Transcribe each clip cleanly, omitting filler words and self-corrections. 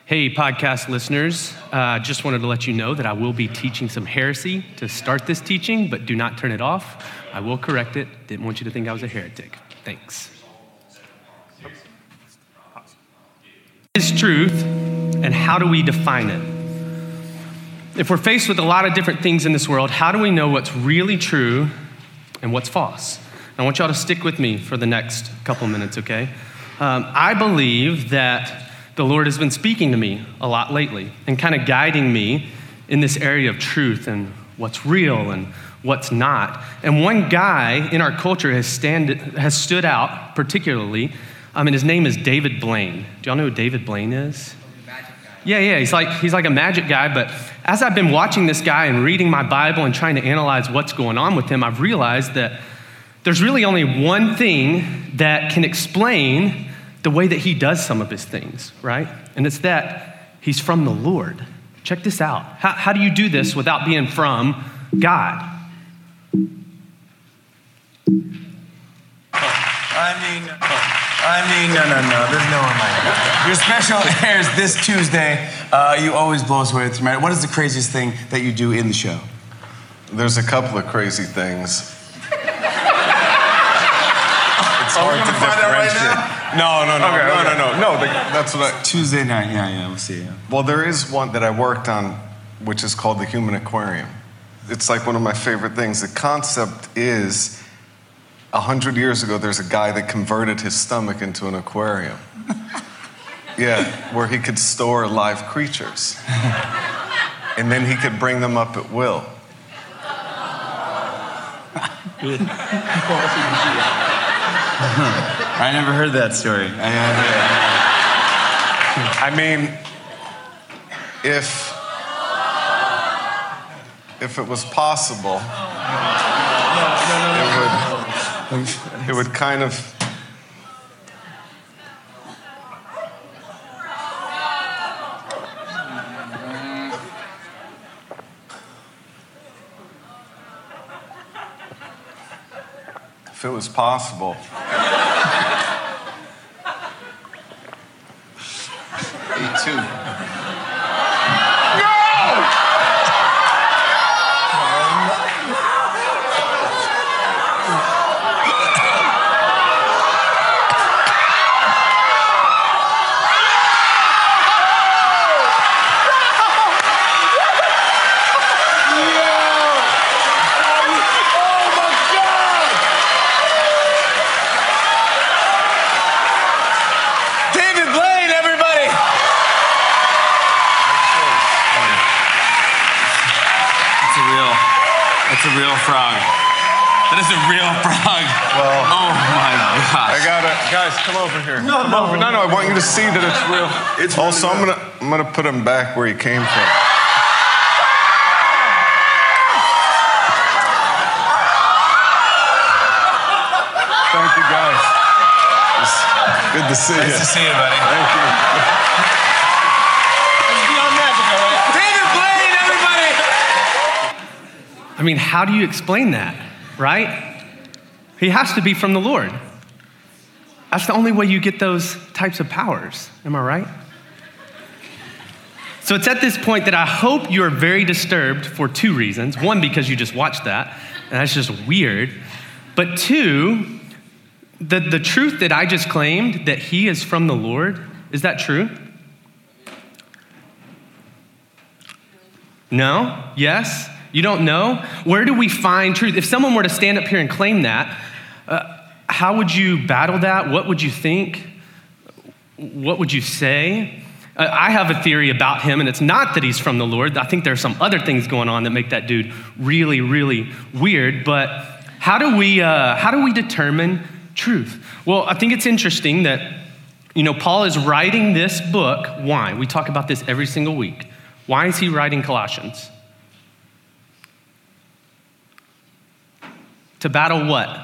Hey, podcast listeners, just wanted to let you know that I will be teaching some heresy to start this teaching, but do not turn it off. I will correct it. Didn't want you to think I was a heretic. Thanks. What is truth, and how do we define it? If we're faced with a lot of different things in this world, how do we know what's really true and what's false? I want y'all to stick with me for the next couple minutes, okay? I believe that the Lord has been speaking to me a lot lately and kind of guiding me in this area of truth and what's real and what's not. And one guy in our culture has stood out particularly, and his name is David Blaine. Do y'all know who David Blaine is? Yeah, he's like a magic guy, but as I've been watching this guy and reading my Bible and trying to analyze what's going on with him, I've realized that there's really only one thing that can explain the way that he does some of his things, right? And it's that he's from the Lord. Check this out. How do you do this without being from God? No. There's no reminder. Your special airs this Tuesday. You always blow us away with your What is the craziest thing that you do in the show? There's a couple of crazy things. It's hard to differentiate. No. That's what Tuesday night, yeah, we'll see. Yeah. Well, there is one that I worked on, which is called the Human Aquarium. It's like one of my favorite things. The concept is, 100 years ago, there's a guy that converted his stomach into an aquarium. Yeah, where he could store live creatures. And then he could bring them up at will. I never heard that story. I mean, if it was possible, it would kind of. If it was possible. Me too. It's a real frog. That is a real frog. Well, oh my gosh. I got it. Guys, come over here. No, I want you to see that it's real. It's also, really I'm gonna put him back where he came from. Thank you, guys. It's good to see you. Nice to see you, buddy. Thank you. I mean, how do you explain that, right? He has to be from the Lord. That's the only way you get those types of powers. Am I right? So it's at this point that I hope you're very disturbed for two reasons. One, because you just watched that, and that's just weird. But two, the truth that I just claimed, that he is from the Lord, is that true? No? Yes? You don't know? Where do we find truth? If someone were to stand up here and claim that, how would you battle that? What would you think? What would you say? I have a theory about him, and it's not that he's from the Lord. I think there's some other things going on that make that dude really, really weird. But how do we determine truth? Well, I think it's interesting that, Paul is writing this book. Why? We talk about this every single week. Why is he writing Colossians? To battle what?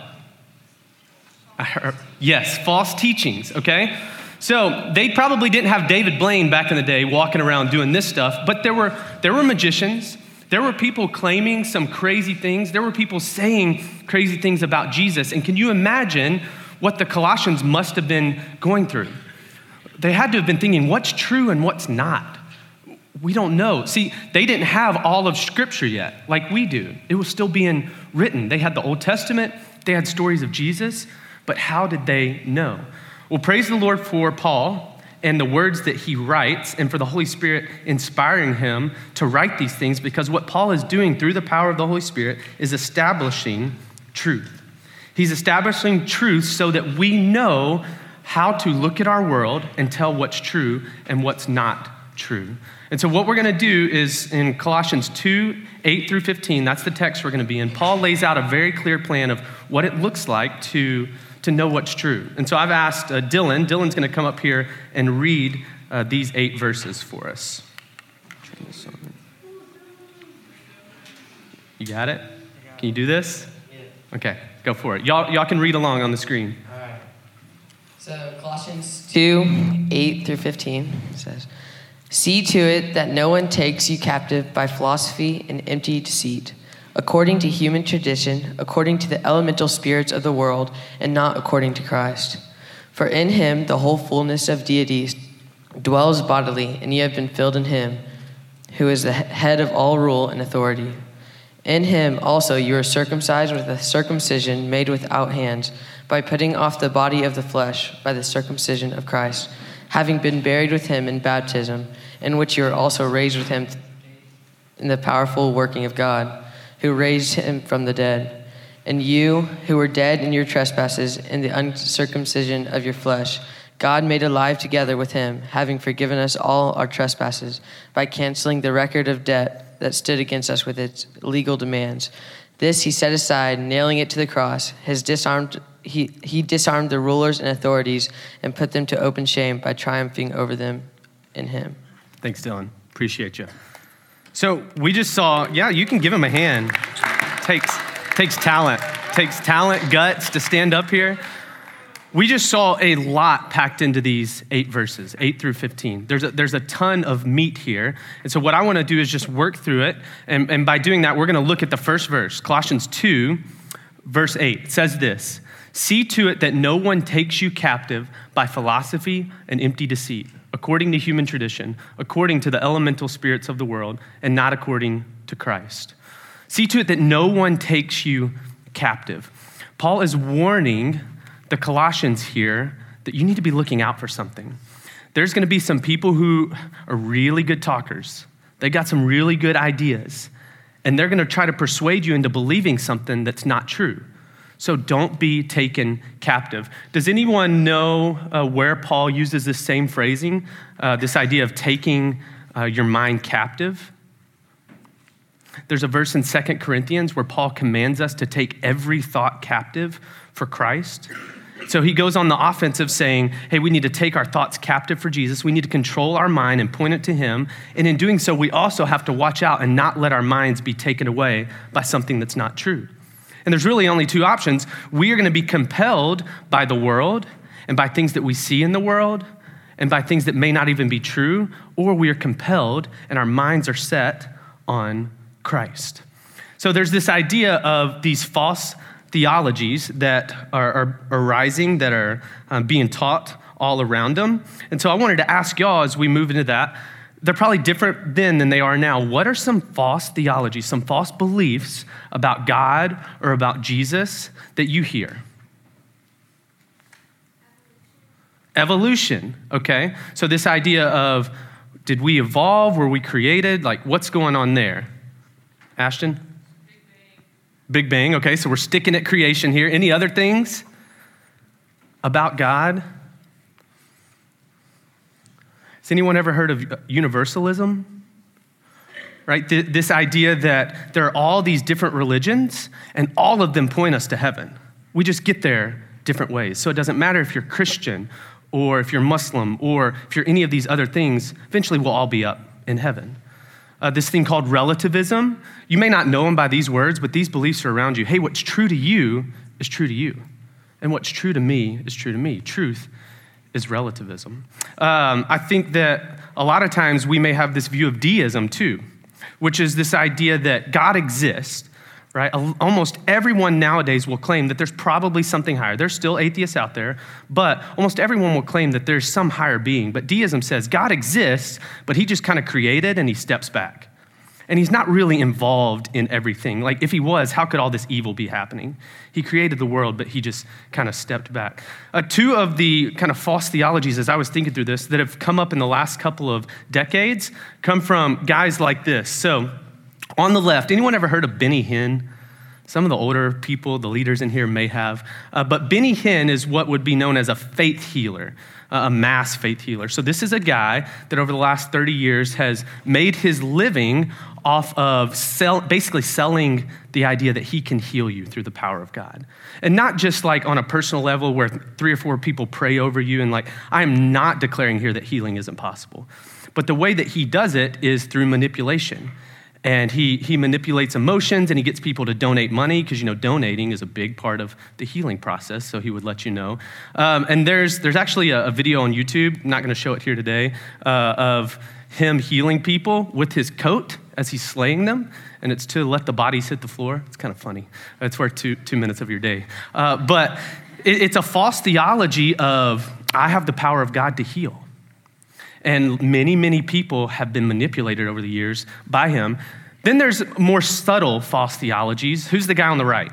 Yes, false teachings, okay? So they probably didn't have David Blaine back in the day walking around doing this stuff, but there were magicians. There were people claiming some crazy things. There were people saying crazy things about Jesus. And can you imagine what the Colossians must have been going through? they had to have been thinking, what's true and what's not? We don't know. See, they didn't have all of Scripture yet, like we do. It was still being written. They had the Old Testament, they had stories of Jesus, but how did they know? Well, praise the Lord for Paul and the words that he writes, and for the Holy Spirit inspiring him to write these things, because what Paul is doing through the power of the Holy Spirit is establishing truth. He's establishing truth so that we know how to look at our world and tell what's true and what's not true. And so what we're going to do is in Colossians 2, 8 through 15, that's the text we're going to be in. Paul lays out a very clear plan of what it looks like to know what's true. And so I've asked Dylan. Dylan's going to come up here and read these 8 verses for us. Turn this on. You got it? Can you do this? Yeah. Okay, go for it. Y'all can read along on the screen. All right. So Colossians 2, 8 through 15 says, "See to it that no one takes you captive by philosophy and empty deceit, according to human tradition, according to the elemental spirits of the world, and not according to Christ. For in him the whole fullness of deity dwells bodily, and you have been filled in him, who is the head of all rule and authority. In him also you are circumcised with a circumcision made without hands, by putting off the body of the flesh by the circumcision of Christ, having been buried with him in baptism, in which you are also raised with him in the powerful working of God, who raised him from the dead. And you, who were dead in your trespasses and the uncircumcision of your flesh, God made alive together with him, having forgiven us all our trespasses, by canceling the record of debt that stood against us with its legal demands. This he set aside, nailing it to the cross. He disarmed the rulers and authorities and put them to open shame by triumphing over them in him." Thanks, Dylan. Appreciate you. So we just saw, you can give him a hand. Takes talent. Takes talent, guts to stand up here. We just saw a lot packed into these 8 verses, 8 through 15. There's a ton of meat here. And so what I want to do is just work through it. And by doing that, we're going to look at the first verse, Colossians 2, verse 8. It says this: "See to it that no one takes you captive by philosophy and empty deceit, according to human tradition, according to the elemental spirits of the world, and not according to Christ." See to it that no one takes you captive. Paul is warning the Colossians here that you need to be looking out for something. There's going to be some people who are really good talkers. They got some really good ideas, and they're going to try to persuade you into believing something that's not true. So don't be taken captive. Does anyone know where Paul uses this same phrasing, this idea of taking your mind captive? There's a verse in 2 Corinthians where Paul commands us to take every thought captive for Christ. So he goes on the offensive saying, hey, we need to take our thoughts captive for Jesus. We need to control our mind and point it to him. And in doing so, we also have to watch out and not let our minds be taken away by something that's not true. And there's really only 2 options. We are going to be compelled by the world and by things that we see in the world and by things that may not even be true, or we are compelled and our minds are set on Christ. So there's this idea of these false theologies that are arising, that are being taught all around them. And so I wanted to ask y'all as we move into that, they're probably different then than they are now. What are some false theologies, some false beliefs about God or about Jesus that you hear? Evolution, okay? So this idea of, did we evolve? Were we created? Like, what's going on there? Ashton? Big Bang, okay, so we're sticking at creation here. Any other things about God? Has anyone ever heard of universalism? Right, this idea that there are all these different religions and all of them point us to heaven. We just get there different ways. So it doesn't matter if you're Christian or if you're Muslim or if you're any of these other things, eventually we'll all be up in heaven. This thing called relativism, you may not know them by these words, but these beliefs are around you. Hey, what's true to you is true to you. And what's true to me is true to me. Truth is relativism. I think that a lot of times we may have this view of deism too, which is this idea that God exists, right? Almost everyone nowadays will claim that there's probably something higher. There's still atheists out there, but almost everyone will claim that there's some higher being. But deism says God exists, but he just kind of created and he steps back. And he's not really involved in everything. Like if he was, how could all this evil be happening? He created the world, but he just kind of stepped back. Two of the kind of false theologies, as I was thinking through this, that have come up in the last couple of decades come from guys like this. So on the left, anyone ever heard of Benny Hinn? Some of the older people, the leaders in here may have. But Benny Hinn is what would be known as a faith healer, a mass faith healer. So this is a guy that over the last 30 years has made his living off of basically selling the idea that he can heal you through the power of God. And not just like on a personal level where 3 or 4 people pray over you and like, I am not declaring here that healing isn't possible. But the way that he does it is through manipulation. And he manipulates emotions and he gets people to donate money because, donating is a big part of the healing process, so he would let you know. And there's actually a video on YouTube, I'm not going to show it here today, of him healing people with his coat as he's slaying them, and it's to let the bodies hit the floor. It's kind of funny. It's worth 2 minutes of your day. But it's a false theology of, I have the power of God to heal. And many, many people have been manipulated over the years by him. Then there's more subtle false theologies. Who's the guy on the right?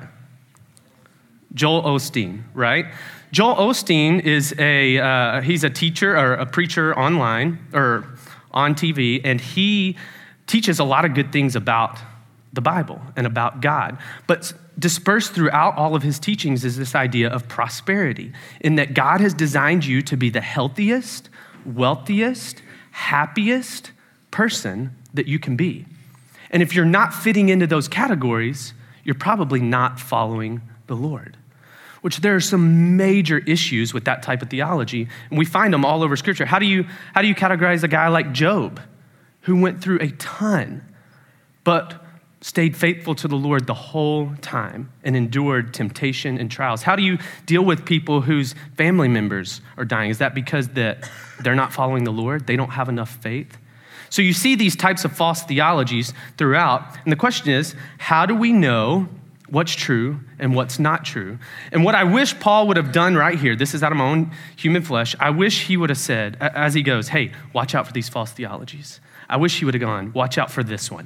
Joel Osteen, right? Joel Osteen is he's a teacher or a preacher online or on TV, and he teaches a lot of good things about the Bible and about God. But dispersed throughout all of his teachings is this idea of prosperity, in that God has designed you to be the healthiest, wealthiest, happiest person that you can be. And if you're not fitting into those categories, you're probably not following the Lord. Which there are some major issues with that type of theology, and we find them all over Scripture. How do you categorize a guy like Job, who went through a ton, but stayed faithful to the Lord the whole time and endured temptation and trials? How do you deal with people whose family members are dying? Is that because that they're not following the Lord? They don't have enough faith? So you see these types of false theologies throughout. And the question is, how do we know what's true and what's not true? And what I wish Paul would have done right here, this is out of my own human flesh, I wish he would have said, as he goes, hey, watch out for these false theologies. I wish he would have gone, watch out for this one.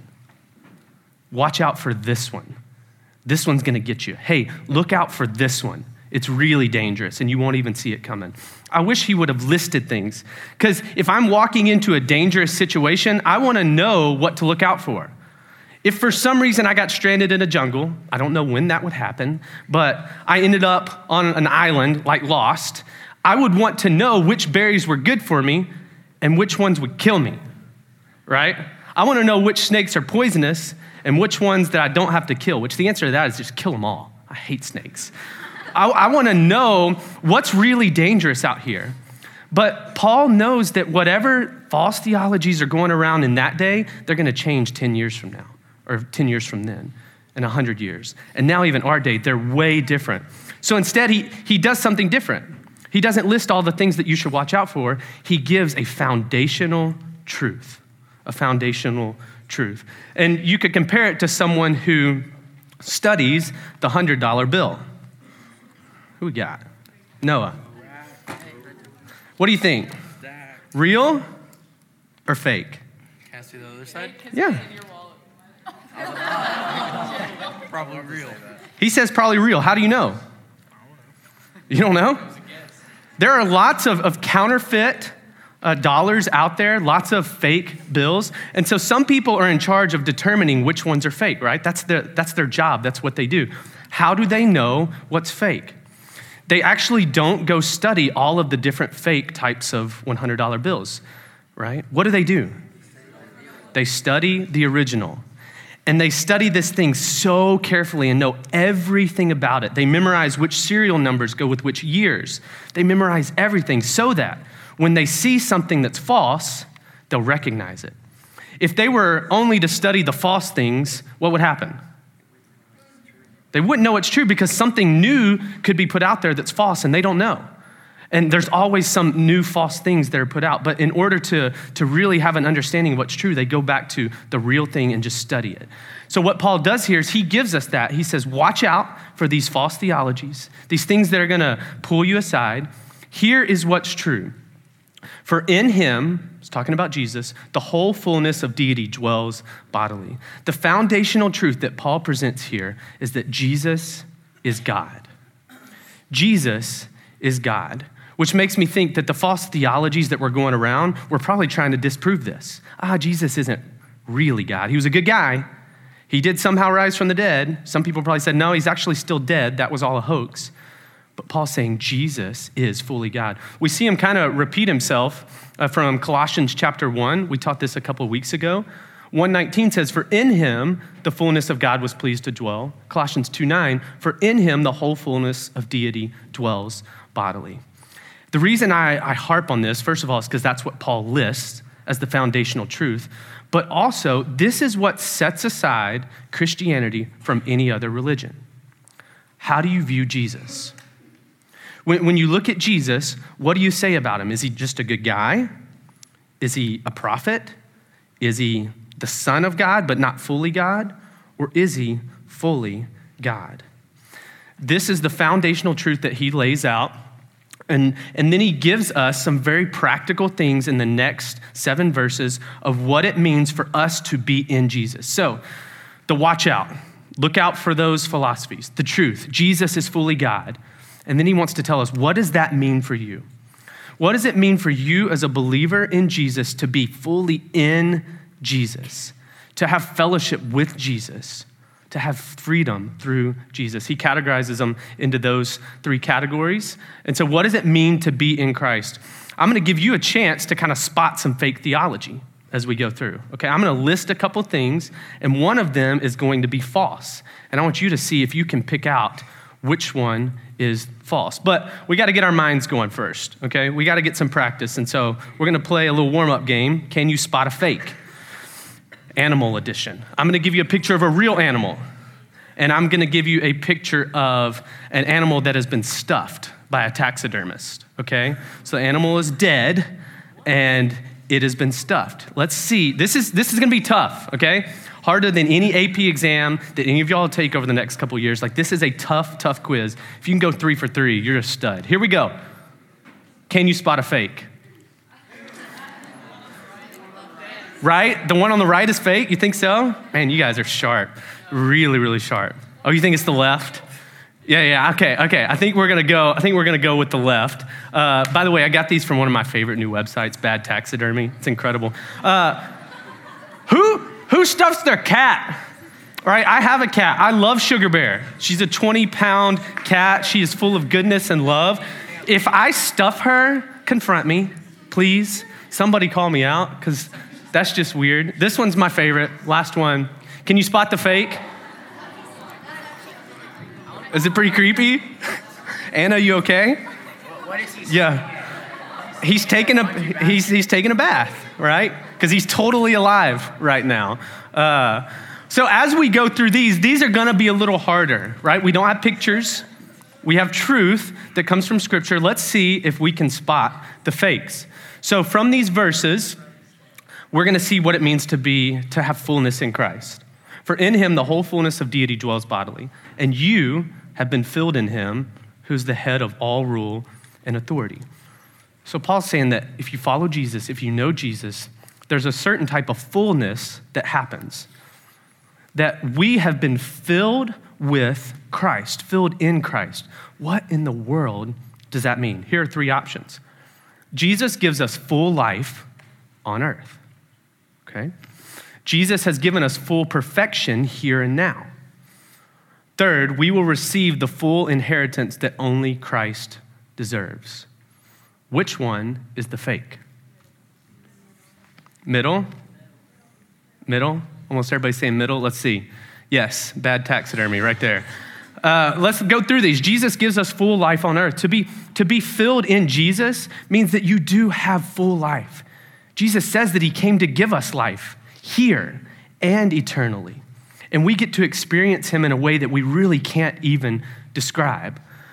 Watch out for this one. This one's gonna get you. Hey, look out for this one. It's really dangerous and you won't even see it coming. I wish he would have listed things, because if I'm walking into a dangerous situation, I wanna know what to look out for. If for some reason I got stranded in a jungle, I don't know when that would happen, but I ended up on an island like Lost, I would want to know which berries were good for me and which ones would kill me, right? I wanna know which snakes are poisonous and which ones that I don't have to kill, which the answer to that is just kill them all. I hate snakes. I wanna know what's really dangerous out here. But Paul knows that whatever false theologies are going around in that day, they're gonna change 10 years from now, or 10 years from then, and 100 years. And now even our day, they're way different. So instead, he does something different. He doesn't list all the things that you should watch out for. He gives a foundational truth, And you could compare it to someone who studies the $100 bill. Who we got? Noah. What do you think? Real or fake? Can I see the other side? Yeah. Probably real. He says probably real. How do you know? You don't know? There are lots of counterfeit dollars out there, lots of fake bills. And so some people are in charge of determining which ones are fake, right? That's their job. That's what they do. How do they know what's fake? They actually don't go study all of the different fake types of $100 bills, right? What do? They study the original. And they study this thing so carefully and know everything about it. They memorize which serial numbers go with which years. They memorize everything so that when they see something that's false, they'll recognize it. If they were only to study the false things, what would happen? They wouldn't know it's true because something new could be put out there that's false and they don't know. And there's always some new false things that are put out. But in order to really have an understanding of what's true, they go back to the real thing and just study it. So what Paul does here is he gives us that. He says, watch out for these false theologies, these things that are going to pull you aside. Here is what's true. For in him, he's talking about Jesus, the whole fullness of deity dwells bodily. The foundational truth that Paul presents here is that Jesus is God. Jesus is God, which makes me think that the false theologies that were going around were probably trying to disprove this. Jesus isn't really God. He was a good guy. He did somehow rise from the dead. Some people probably said, no, he's actually still dead. That was all a hoax. But Paul's saying Jesus is fully God. We see him kind of repeat himself from Colossians chapter 1. We taught this a couple of weeks ago. 1:19 says, for in him the fullness of God was pleased to dwell. Colossians 2:9, for in him the whole fullness of deity dwells bodily. The reason I harp on this, first of all, is because that's what Paul lists as the foundational truth. But also, this is what sets aside Christianity from any other religion. How do you view Jesus? When you look at Jesus, what do you say about him? Is he just a good guy? Is he a prophet? Is he the Son of God, but not fully God? Or is he fully God? This is the foundational truth that he lays out. And then he gives us some very practical things in the next 7 verses of what it means for us to be in Jesus. So, the watch out. Look out for those philosophies. The truth, Jesus is fully God. And then he wants to tell us, what does that mean for you? What does it mean for you as a believer in Jesus to be fully in Jesus, to have fellowship with Jesus, to have freedom through Jesus? He categorizes them into those 3 categories. And so what does it mean to be in Christ? I'm going to give you a chance to kind of spot some fake theology as we go through. Okay, I'm going to list a couple things, and one of them is going to be false. And I want you to see if you can pick out which one is false. But we got to get our minds going first, okay? We got to get some practice. And so we're going to play a little warm-up game. Can you spot a fake? Animal edition. I'm going to give you a picture of a real animal, and I'm going to give you a picture of an animal that has been stuffed by a taxidermist, okay? So the animal is dead, and it has been stuffed. Let's see. This is going to be tough, okay? Harder than any AP exam that any of y'all will take over the next couple of years. Like, this is a tough quiz. If you can go 3 for 3, you're a stud. Here we go. Can you spot a fake? Right? The one on the right is fake? You think so? Man, you guys are sharp. Really, really sharp. Oh, you think it's the left? Yeah, okay. I think we're gonna go with the left. By the way, I got these from one of my favorite new websites, Bad Taxidermy. It's incredible. Who stuffs their cat? All right, I have a cat. I love Sugar Bear. She's a 20-pound cat. She is full of goodness and love. If I stuff her, confront me, please. Somebody call me out, because that's just weird. This one's my favorite. Last one. Can you spot the fake? Is it pretty creepy? Anna, you okay? What is he? Yeah. He's taking a bath, right? Because he's totally alive right now. So as we go through these are gonna be a little harder, right? We don't have pictures. We have truth that comes from Scripture. Let's see if we can spot the fakes. So from these verses, we're gonna see what it means to have fullness in Christ. For in him, the whole fullness of deity dwells bodily, and you have been filled in him, who's the head of all rule and authority. So Paul's saying that if you follow Jesus, if you know Jesus, there's a certain type of fullness that happens. That we have been filled with Christ, filled in Christ. What in the world does that mean? Here are 3 options. Jesus gives us full life on earth, okay? Jesus has given us full perfection here and now. Third, we will receive the full inheritance that only Christ deserves. Which one is the fake? Middle? Almost everybody's saying middle. Let's see. Yes, bad taxidermy right there. Let's go through these. Jesus gives us full life on earth. To be filled in Jesus means that you do have full life. Jesus says that he came to give us life here and eternally. And we get to experience him in a way that we really can't even describe.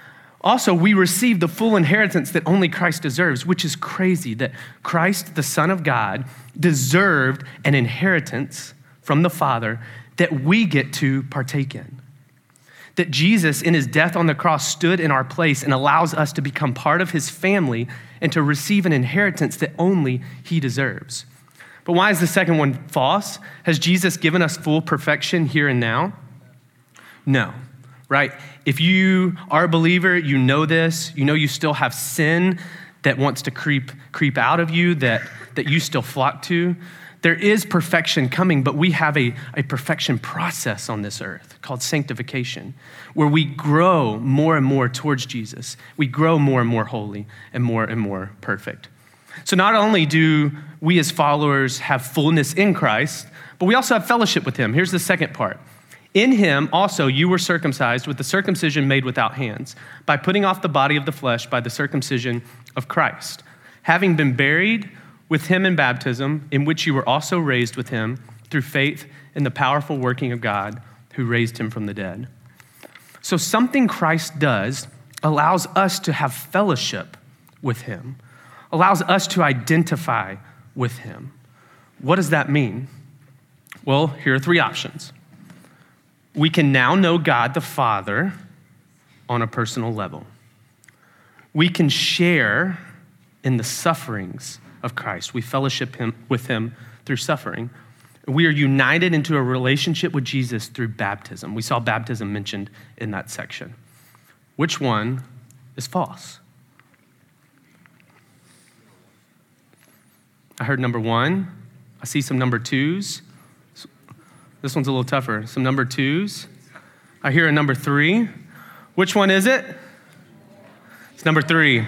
Also, we receive the full inheritance that only Christ deserves, which is crazy that Christ, the Son of God, deserved an inheritance from the Father that we get to partake in. That Jesus, in his death on the cross, stood in our place and allows us to become part of his family and to receive an inheritance that only he deserves. But why is the second one false? Has Jesus given us full perfection here and now? No, right? If you are a believer, you know this. You know you still have sin that wants to creep out of you, that you still flock to. There is perfection coming, but we have a perfection process on this earth called sanctification, where we grow more and more towards Jesus. We grow more and more holy and more perfect. So not only do we as followers have fullness in Christ, but we also have fellowship with him. Here's the second part. In him also you were circumcised with the circumcision made without hands, by putting off the body of the flesh by the circumcision of Christ, having been buried with him in baptism, in which you were also raised with him through faith in the powerful working of God who raised him from the dead. So something Christ does allows us to have fellowship with him, allows us to identify with him. What does that mean? Well, here are three options. We can now know God the Father on a personal level. We can share in the sufferings of Christ. We fellowship with him through suffering. We are united into a relationship with Jesus through baptism. We saw baptism mentioned in that section. Which one is false? I heard number one. I see some number twos. This one's a little tougher. Some number twos. I hear a number three. Which one is it? It's number three.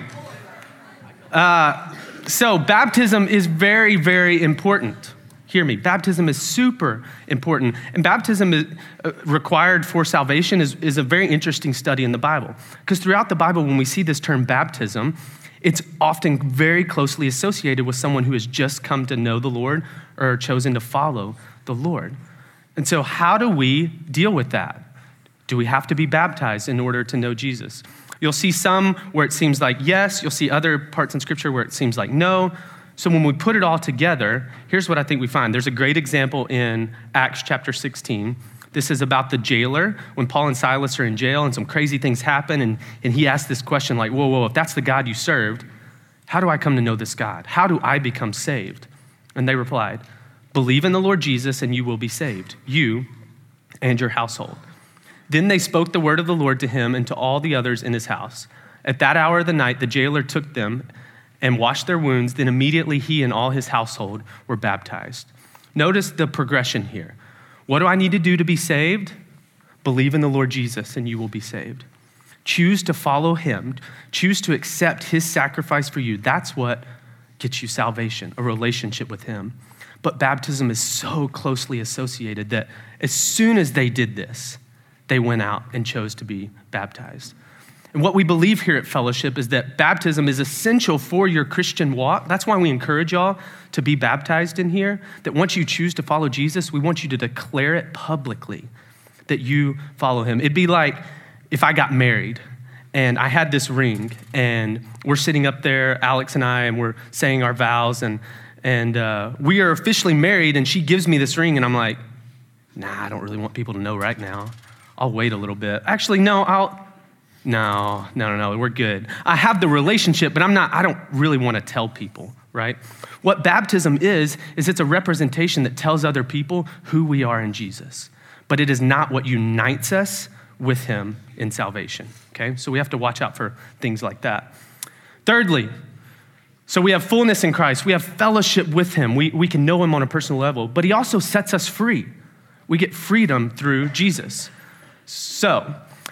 So baptism is very, very important. Hear me. Baptism is super important. And baptism is required for salvation is a very interesting study in the Bible. Because throughout the Bible, when we see this term baptism, it's often very closely associated with someone who has just come to know the Lord or chosen to follow the Lord. And so how do we deal with that? Do we have to be baptized in order to know Jesus? You'll see some where it seems like yes. You'll see other parts in Scripture where it seems like no. So when we put it all together, here's what I think we find. There's a great example in Acts chapter 16. This is about the jailer when Paul and Silas are in jail and some crazy things happen. And he asks this question like, whoa, if that's the God you served, how do I come to know this God? How do I become saved? And they replied, believe in the Lord Jesus and you will be saved, you and your household. Then they spoke the word of the Lord to him and to all the others in his house. At that hour of the night, the jailer took them and washed their wounds. Then immediately he and all his household were baptized. Notice the progression here. What do I need to do to be saved? Believe in the Lord Jesus and you will be saved. Choose to follow him. Choose to accept his sacrifice for you. That's what gets you salvation, a relationship with him. But baptism is so closely associated that as soon as they did this, they went out and chose to be baptized. And what we believe here at Fellowship is that baptism is essential for your Christian walk. That's why we encourage y'all to be baptized in here, that once you choose to follow Jesus, we want you to declare it publicly that you follow him. It'd be like if I got married and I had this ring and we're sitting up there, Alex and I, and we're saying our vows and we are officially married and she gives me this ring and I'm like, nah, I don't really want people to know right now. I'll wait a little bit. Actually, no, we're good. I have the relationship, but I don't really want to tell people, right? What baptism is it's a representation that tells other people who we are in Jesus, but it is not what unites us with him in salvation, okay? So we have to watch out for things like that. Thirdly, so we have fullness in Christ. We have fellowship with him. We can know him on a personal level, but he also sets us free. We get freedom through Jesus. So,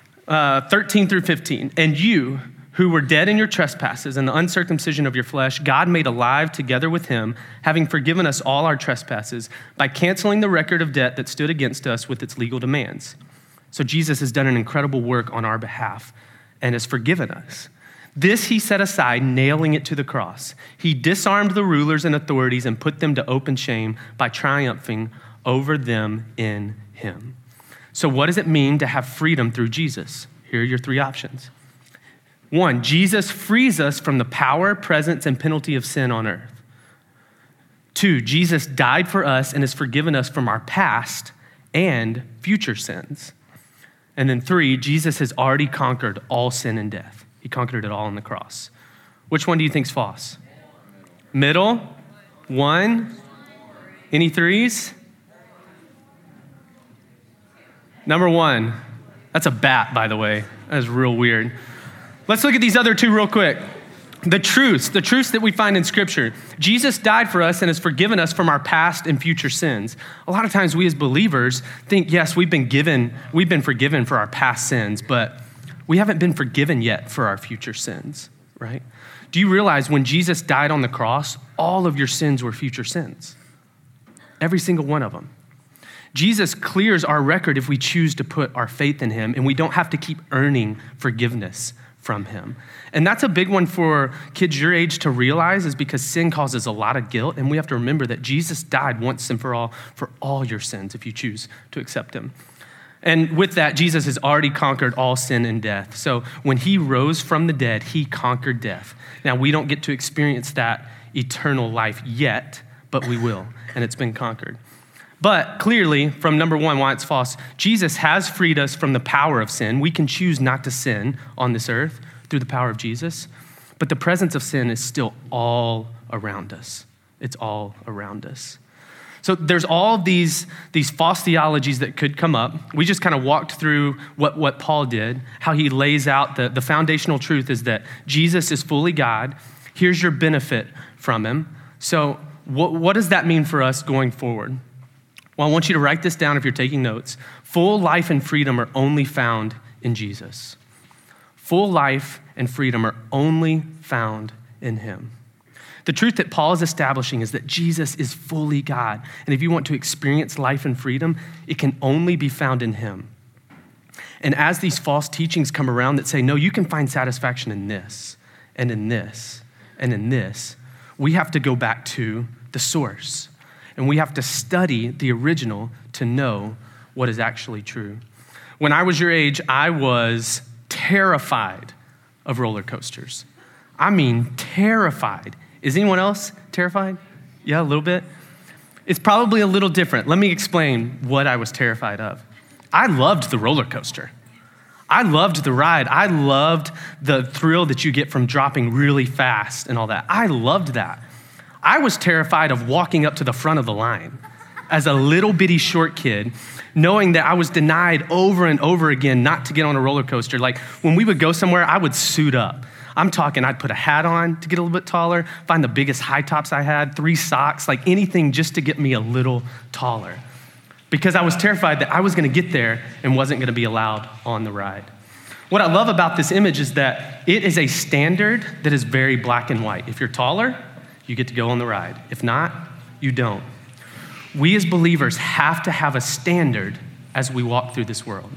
13 through 15, and you who were dead in your trespasses and the uncircumcision of your flesh, God made alive together with him, having forgiven us all our trespasses by canceling the record of debt that stood against us with its legal demands. So Jesus has done an incredible work on our behalf and has forgiven us. This he set aside, nailing it to the cross. He disarmed the rulers and authorities and put them to open shame by triumphing over them in him. So what does it mean to have freedom through Jesus? Here are your three options. 1, Jesus frees us from the power, presence, and penalty of sin on earth. 2, Jesus died for us and has forgiven us from our past and future sins. And then 3, Jesus has already conquered all sin and death. He conquered it all on the cross. Which one do you think's false? Middle? 1? Any 3s? Number 1. That's a bat, by the way. That is real weird. Let's look at these other 2 real quick. The truths that we find in Scripture. Jesus died for us and has forgiven us from our past and future sins. A lot of times we as believers think, yes, we've been forgiven for our past sins, but we haven't been forgiven yet for our future sins, right? Do you realize when Jesus died on the cross, all of your sins were future sins? Every single one of them. Jesus clears our record if we choose to put our faith in him, and we don't have to keep earning forgiveness from him. And that's a big one for kids your age to realize, is because sin causes a lot of guilt, and we have to remember that Jesus died once and for all your sins if you choose to accept him. And with that, Jesus has already conquered all sin and death. So when he rose from the dead, he conquered death. Now, we don't get to experience that eternal life yet, but we will, and it's been conquered. But clearly, from number 1, why it's false, Jesus has freed us from the power of sin. We can choose not to sin on this earth through the power of Jesus, but the presence of sin is still all around us. It's all around us. So there's all these false theologies that could come up. We just kind of walked through what Paul did, how he lays out the foundational truth is that Jesus is fully God. Here's your benefit from him. So what does that mean for us going forward? Well, I want you to write this down if you're taking notes. Full life and freedom are only found in Jesus. Full life and freedom are only found in him. The truth that Paul is establishing is that Jesus is fully God. And if you want to experience life and freedom, it can only be found in him. And as these false teachings come around that say, no, you can find satisfaction in this, and in this, and in this, we have to go back to the source. And we have to study the original to know what is actually true. When I was your age, I was terrified of roller coasters. I mean, terrified. Is anyone else terrified? Yeah, a little bit. It's probably a little different. Let me explain what I was terrified of. I loved the roller coaster. I loved the ride. I loved the thrill that you get from dropping really fast and all that. I loved that. I was terrified of walking up to the front of the line as a little bitty short kid, knowing that I was denied over and over again not to get on a roller coaster. Like when we would go somewhere, I would suit up. I'm talking, I'd put a hat on to get a little bit taller, find the biggest high tops I had, 3 socks, like anything just to get me a little taller. Because I was terrified that I was gonna get there and wasn't gonna be allowed on the ride. What I love about this image is that it is a standard that is very black and white. If you're taller, you get to go on the ride. If not, you don't. We as believers have to have a standard as we walk through this world.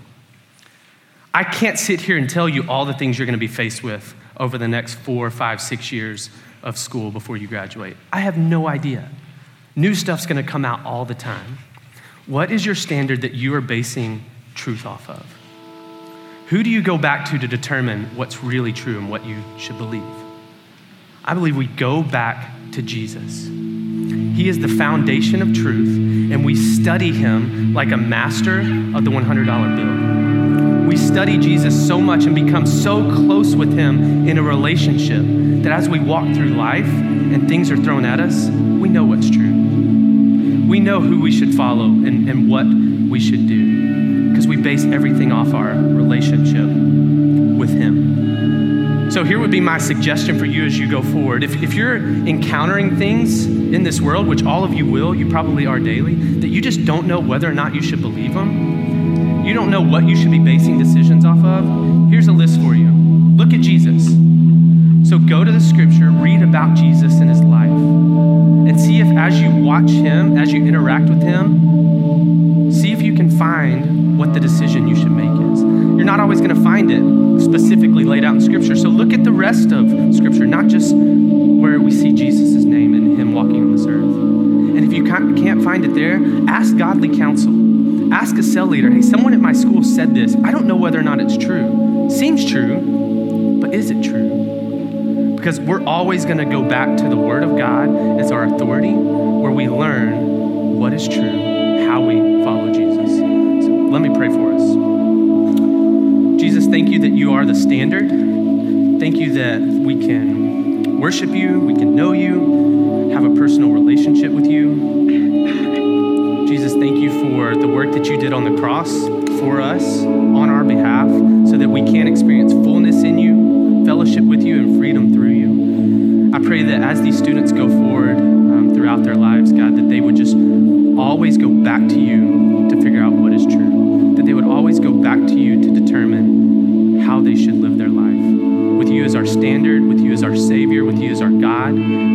I can't sit here and tell you all the things you're gonna be faced with over the next 4, 5, 6 years of school before you graduate. I have no idea. New stuff's gonna come out all the time. What is your standard that you are basing truth off of? Who do you go back to determine what's really true and what you should believe? I believe we go back to Jesus. He is the foundation of truth, and we study him like a master of the $100 bill. We study Jesus so much and become so close with him in a relationship that as we walk through life and things are thrown at us, we know what's true. We know who we should follow and what we should do because we base everything off our relationship with him. So here would be my suggestion for you as you go forward. If you're encountering things in this world, which all of you will, you probably are daily, that you just don't know whether or not you should believe them, you don't know what you should be basing decisions off of, here's a list for you. Look at Jesus. So go to the scripture, read about Jesus and his life, and see if as you watch him, as you interact with him, see if you can find what the decision you should make is. You're not always gonna find it specifically laid out in scripture, so look at the rest of scripture, not just where we see Jesus' name and him walking on this earth. And if you can't find it there, ask godly counsel. Ask a cell leader, hey, someone at my school said this. I don't know whether or not it's true. Seems true, But is it true? Because we're always going to go back to the Word of God as our authority, where we learn what is true, how we follow Jesus. So let me pray for us. Jesus, thank you that you are the standard. Thank you that we can worship you, we can know you, have a personal relationship with you. Jesus, thank you for the work that you did on the cross for us, on our behalf, so that we can experience fullness in you, fellowship with you, and freedom through you. I pray that as these students go forward throughout their lives, God, that they would just always go back to you to figure out what is true, that they would always go back to you to determine how they should live their life. With you as our standard, with you as our Savior, with you as our God,